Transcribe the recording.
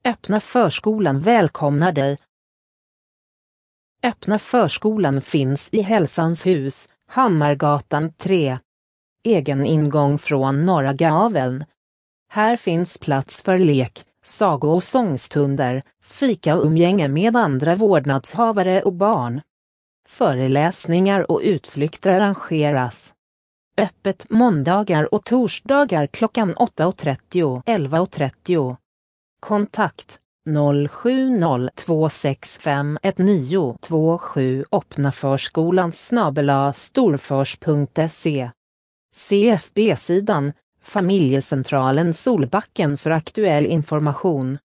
Öppna förskolan välkomnar dig. Öppna förskolan finns i Hälsans hus, Hammargatan 3. Egen ingång från Norra Gaveln. Här finns plats för lek, sago- och sångstunder, fika och umgänge med andra vårdnadshavare och barn. Föreläsningar och utflykter arrangeras. Öppet måndagar och torsdagar klockan 8:30 - 11:30. Kontakt 070-265-1927. Öppna förskolan @storfors.se. CFB-sidan, Familjecentralen Solbacken för aktuell information.